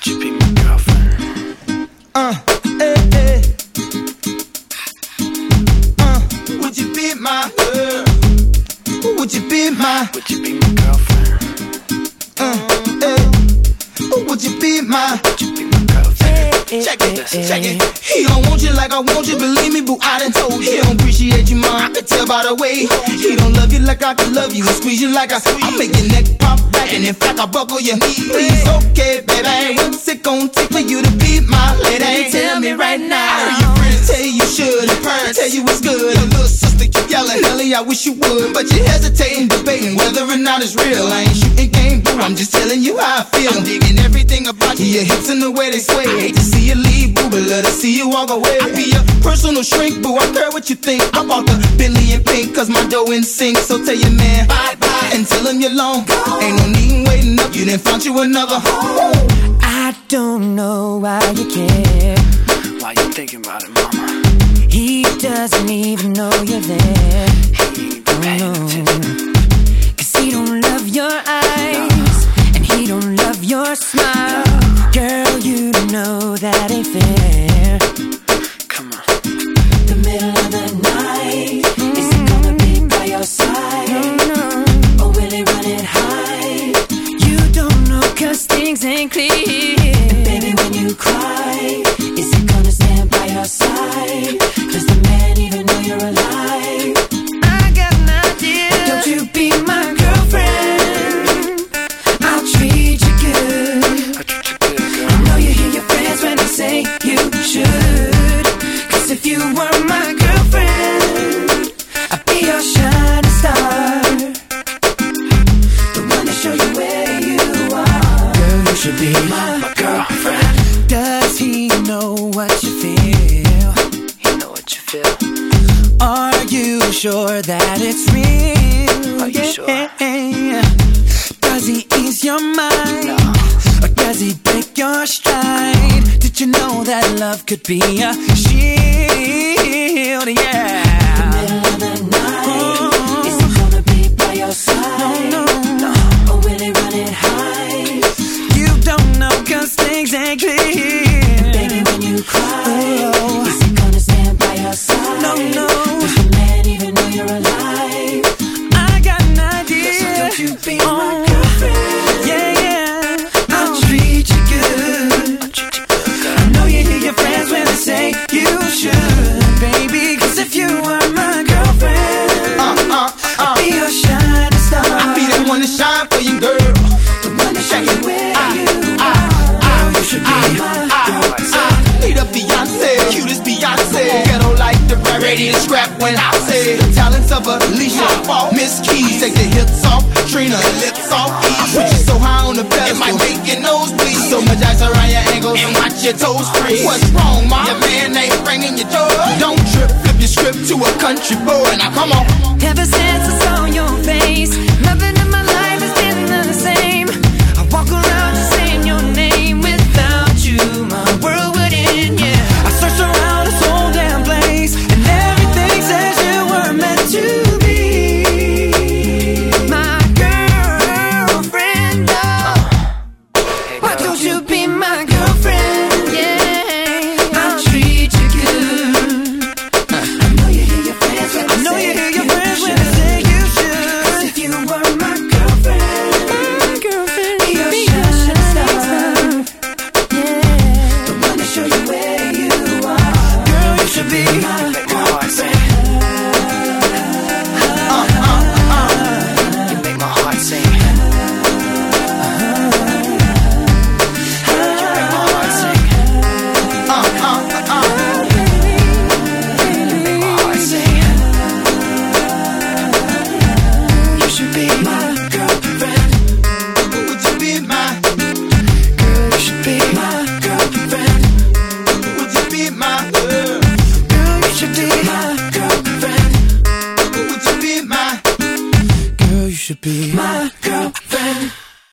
Would you be my girlfriend? Would you be my girl? Would you be my? Would you be my girlfriend? Would you be my? Would you be my girlfriend? Check it. He don't want you like I want you, believe me, boo, I done told you. He don't appreciate you, mom, I can tell by the way. He don't love you like I can love you, and squeeze you like I make your neck pop back, and in fact I buckle your knee. Please, okay, baby, what's it gon' take for you to be my lady? Tell me right now. I heard your friends tell you should, and parents tell you it's good. Your little sister keep yelling, Ellie, I wish you would, but you hesitating, debating whether or not it's real. I ain't shooting game, boo, I'm just telling you how I feel. I'm digging everything about you, your hips and the way they sway. Hate to see you leave, boo, but love to see you walk away. I be your personal shrink, boo, I care what you think. I bought the Bentley in pink, cause my dough in sync. So tell your man bye-bye and tell him you're long. Ain't no need waiting up, you done found you another home. I don't know why you care. Why you thinking about it, mama? He doesn't even know you're there. He ain't paying attention. Cause he don't love your eyes, and he don't love your smile. Girl, you know that ain't fair. Come on. The middle of the night, is he gonna be by your side? No. Or will he run it high? You don't know cause things ain't clear. And baby, when you cry, is he gonna stand by your side? Does the man even know you're alive? I got an idea. Don't you be my girlfriend? I'll treat you good. I treat you good, girl. I know you hear your friends when they say you should. Cause if you were my girlfriend, I'd be your shining star, the one to show you where you are. Girl, you should be my girlfriend. Does he know what you feel? He know what you feel. Are you sure that it's real? Are you sure? Does he ease your mind? No. Or does he break your stride? Did you know that love could be a shield? Yeah. The middle of the night, is he gonna be by your side? No. Or will he run it high? You don't know cause things ain't clear. Baby, when you cry, is he gonna stand by your side? No. Does the man even know you're alive? I got an idea. So don't you be my girlfriend? Yeah. I'll treat you good. I know you hear your friends when they say you should, baby. Cause if you were my girlfriend, I'd be your shining star. I'll be the one to shine for you, girl. The one to show you where you are. Girl, you should be my girlfriend. Need a Beyonce, cutest Beyonce. Ghetto like the rap, ready to scrap when I say the talents of Alicia, Miss Keys. Take the hips off, Trina, lips off. Put you so high on the pedestal, it might make your nose bleed. So much ice around your ankles and watch your toes freeze. What's wrong, ma? Your man ain't bringing your joy. Don't trip, flip your script to a country boy. Now come on. Ever since I saw your face, nothing in my life